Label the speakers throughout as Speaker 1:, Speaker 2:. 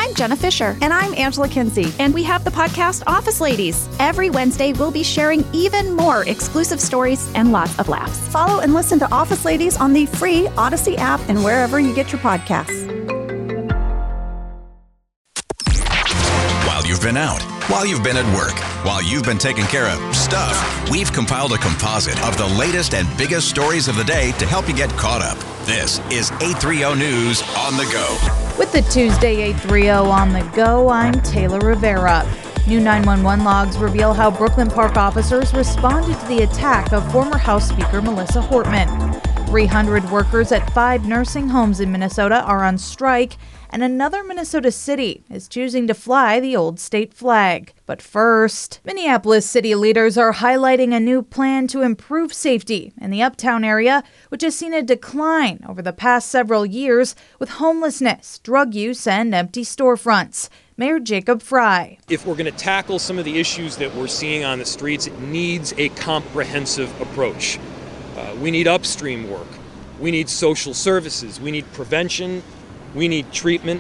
Speaker 1: I'm Jenna Fisher.
Speaker 2: And I'm Angela Kinsey.
Speaker 1: And we have the podcast Office Ladies. Every Wednesday, we'll be sharing even more exclusive stories and lots of laughs.
Speaker 2: Follow and listen to Office Ladies on the free Odyssey app and wherever you get your podcasts.
Speaker 3: While you've been out, while you've been at work, while you've been taking care of stuff, we've compiled a composite of the latest and biggest stories of the day to help you get caught up. This is 830 News on the Go.
Speaker 4: With the Tuesday 830 on the Go, I'm Taylor Rivera. New 911 logs reveal how Brooklyn Park officers responded to the attack of former House Speaker Melissa Hortman. 300 workers at 5 nursing homes in Minnesota are on strike, and another Minnesota city is choosing to fly the old state flag. But first, Minneapolis city leaders are highlighting a new plan to improve safety in the uptown area, which has seen a decline over the past several years with homelessness, drug use, and empty storefronts. Mayor Jacob Fry.
Speaker 5: If we're going to tackle some of the issues that we're seeing on the streets, it needs a comprehensive approach. We need upstream work. We need social services. We need prevention. We need treatment.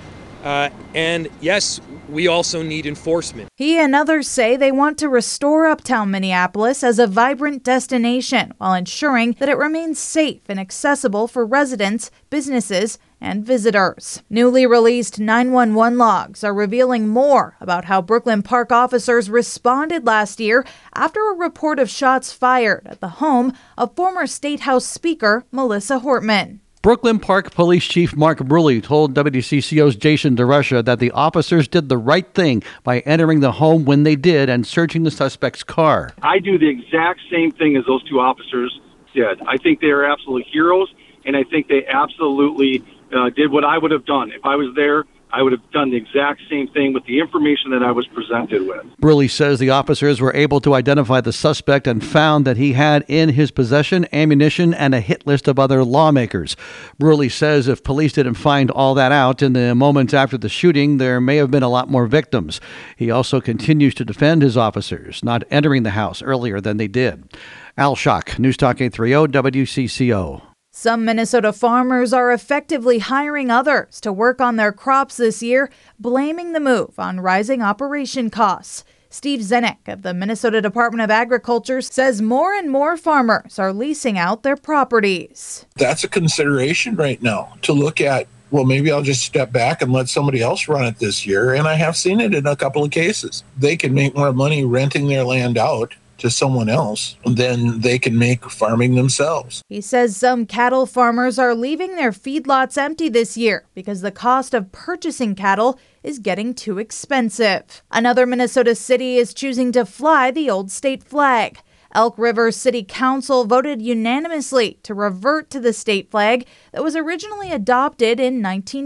Speaker 5: And yes, we also need enforcement.
Speaker 4: He and others say they want to restore uptown Minneapolis as a vibrant destination while ensuring that it remains safe and accessible for residents, businesses, and visitors. Newly released 911 logs are revealing more about how Brooklyn Park officers responded last year after a report of shots fired at the home of former State House Speaker Melissa Hortman.
Speaker 6: Brooklyn Park Police Chief Mark Bruley told WCCO's Jason DeRusha that the officers did the right thing by entering the home when they did and searching the suspect's car.
Speaker 7: I do the exact same thing as those two officers did. I think they are absolute heroes, and I think they absolutely did what I would have done. If I was there, I would have done the exact same thing with the information that I was presented with.
Speaker 6: Bruley says the officers were able to identify the suspect and found that he had in his possession ammunition and a hit list of other lawmakers. Bruley says if police didn't find all that out in the moments after the shooting, there may have been a lot more victims. He also continues to defend his officers not entering the house earlier than they did. Al Schock, News Talk 830 WCCO.
Speaker 4: Some Minnesota farmers are effectively hiring others to work on their crops this year, blaming the move on rising operation costs. Steve Zenek of the Minnesota Department of Agriculture says more and more farmers are leasing out their properties.
Speaker 8: That's a consideration right now to look at. Well, maybe I'll just step back and let somebody else run it this year. And I have seen it in a couple of cases. They can make more money renting their land out to someone else than they can make farming themselves.
Speaker 4: He says some cattle farmers are leaving their feedlots empty this year because the cost of purchasing cattle is getting too expensive. Another Minnesota city is choosing to fly the old state flag. Elk River City Council voted unanimously to revert to the state flag that was originally adopted in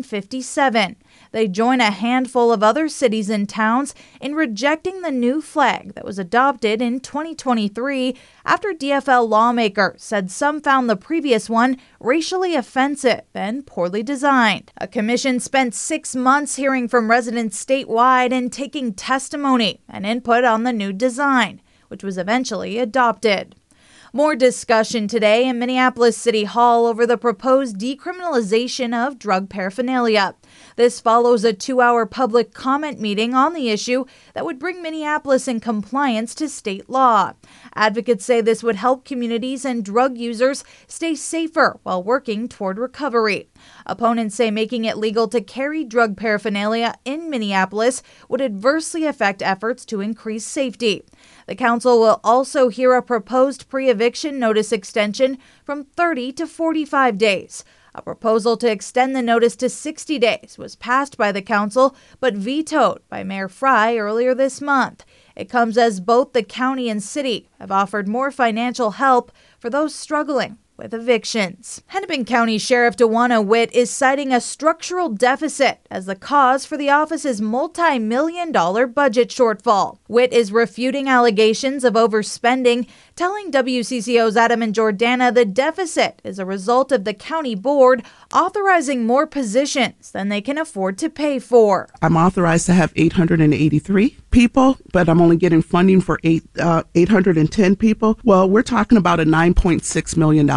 Speaker 4: 1957. They join a handful of other cities and towns in rejecting the new flag that was adopted in 2023 after DFL lawmakers said some found the previous one racially offensive and poorly designed. A commission spent 6 months hearing from residents statewide and taking testimony and input on the new design, which was eventually adopted. More discussion today in Minneapolis City Hall over the proposed decriminalization of drug paraphernalia. This follows a 2-hour public comment meeting on the issue that would bring Minneapolis in compliance to state law. Advocates say this would help communities and drug users stay safer while working toward recovery. Opponents say making it legal to carry drug paraphernalia in Minneapolis would adversely affect efforts to increase safety. The council will also hear a proposed pre-eviction notice extension from 30 to 45 days. A proposal to extend the notice to 60 days was passed by the council, but vetoed by Mayor Fry earlier this month. It comes as both the county and city have offered more financial help for those struggling with evictions. Hennepin County Sheriff DeWanna Witt is citing a structural deficit as the cause for the office's multi-million-dollar budget shortfall. Witt is refuting allegations of overspending, telling WCCO's Adam and Jordana the deficit is a result of the county board authorizing more positions than they can afford to pay for.
Speaker 9: I'm authorized to have 883 people, but I'm only getting funding for 810 people. Well, we're talking about a $9.6 million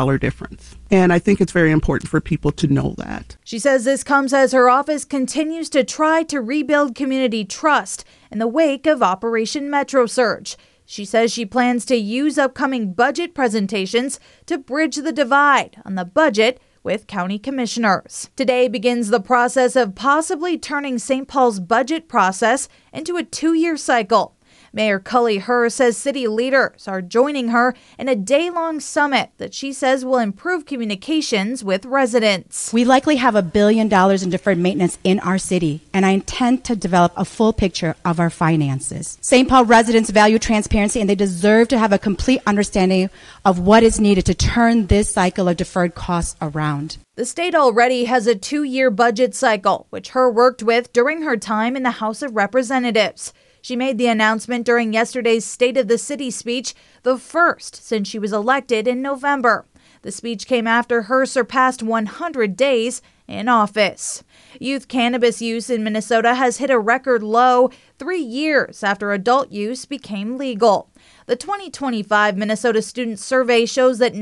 Speaker 9: $1 difference. And I think it's very important for people to know that.
Speaker 4: She says this comes as her office continues to try to rebuild community trust in the wake of Operation Metro Surge. She says she plans to use upcoming budget presentations to bridge the divide on the budget with county commissioners. Today begins the process of possibly turning St. Paul's budget process into a 2-year cycle. Mayor Cully Herr says city leaders are joining her in a day-long summit that she says will improve communications with residents.
Speaker 10: We likely have $1 billion in deferred maintenance in our city, and I intend to develop a full picture of our finances. St. Paul residents value transparency, and they deserve to have a complete understanding of what is needed to turn this cycle of deferred costs around.
Speaker 4: The state already has a 2-year budget cycle, which Herr worked with during her time in the House of Representatives. She made the announcement during yesterday's State of the City speech, the first since she was elected in November. The speech came after Herr surpassed 100 days in office. Youth cannabis use in Minnesota has hit a record low 3 years after adult use became legal. The 2025 Minnesota Student Survey shows that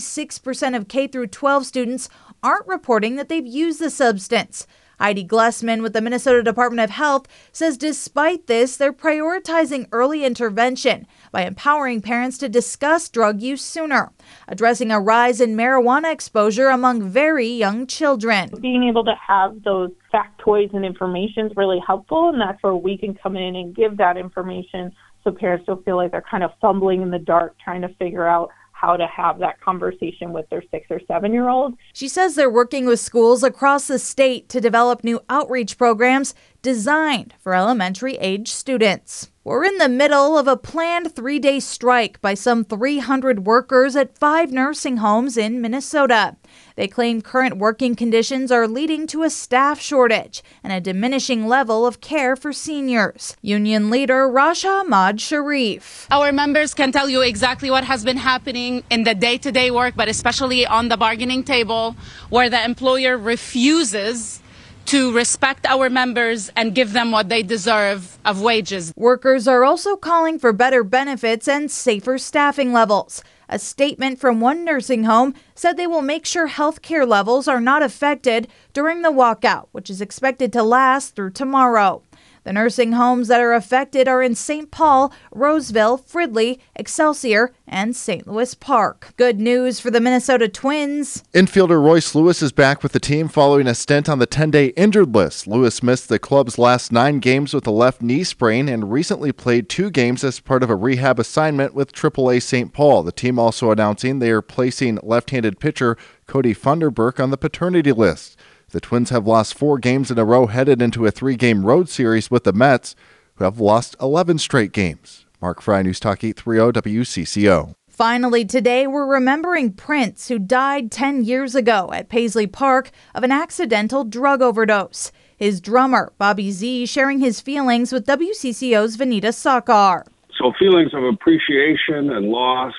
Speaker 4: 96% of K-12 students aren't reporting that they've used the substance. Heidi Glessman with the Minnesota Department of Health says despite this, they're prioritizing early intervention by empowering parents to discuss drug use sooner, addressing a rise in marijuana exposure among very young children.
Speaker 11: Being able to have those factoids and information is really helpful, and that's where we can come in and give that information so parents don't feel like they're kind of fumbling in the dark trying to figure out how to have that conversation with their 6 or 7-year-old.
Speaker 4: She says they're working with schools across the state to develop new outreach programs designed for elementary age students. We're in the middle of a planned 3-day strike by some 300 workers at 5 nursing homes in Minnesota. They claim current working conditions are leading to a staff shortage and a diminishing level of care for seniors. Union leader Rasha Ahmad Sharif.
Speaker 12: Our members can tell you exactly what has been happening in the day-to-day work, but especially on the bargaining table, where the employer refuses to respect our members and give them what they deserve of wages.
Speaker 4: Workers are also calling for better benefits and safer staffing levels. A statement from one nursing home said they will make sure health care levels are not affected during the walkout, which is expected to last through tomorrow. The nursing homes that are affected are in St. Paul, Roseville, Fridley, Excelsior, and St. Louis Park. Good news for the Minnesota Twins.
Speaker 13: Infielder Royce Lewis is back with the team following a stint on the 10-day injured list. Lewis missed the club's last 9 games with a left knee sprain and recently played 2 games as part of a rehab assignment with AAA St. Paul. The team also announcing they are placing left-handed pitcher Cody Funderburk on the paternity list. The Twins have lost 4 games in a row headed into a 3-game road series with the Mets, who have lost 11 straight games. Mark Fry, News Talk 830 WCCO.
Speaker 4: Finally today, we're remembering Prince, who died 10 years ago at Paisley Park of an accidental drug overdose. His drummer, Bobby Z, sharing his feelings with WCCO's Vanita Sakar.
Speaker 14: So feelings of appreciation and loss.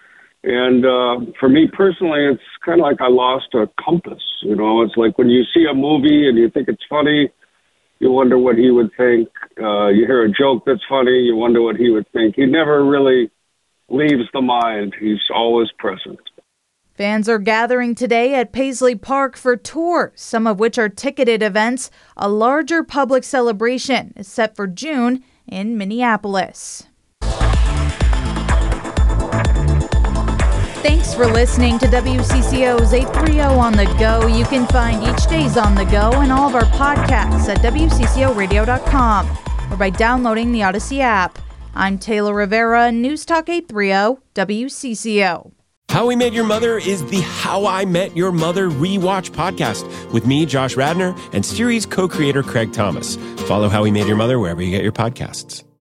Speaker 14: And for me personally, it's kind of like I lost a compass. You know, it's like when you see a movie and you think it's funny, you wonder what he would think. You hear a joke that's funny, you wonder what he would think. He never really leaves the mind. He's always present.
Speaker 4: Fans are gathering today at Paisley Park for tours, some of which are ticketed events. A larger public celebration is set for June in Minneapolis. Thanks for listening to WCCO's 830 On The Go. You can find each day's On The Go and all of our podcasts at WCCOradio.com or by downloading the Odyssey app. I'm Taylor Rivera, News Talk 830 WCCO.
Speaker 15: How We Met Your Mother is the How I Met Your Mother Rewatch podcast with me, Josh Radnor, and series co-creator Craig Thomas. Follow How We Met Your Mother wherever you get your podcasts.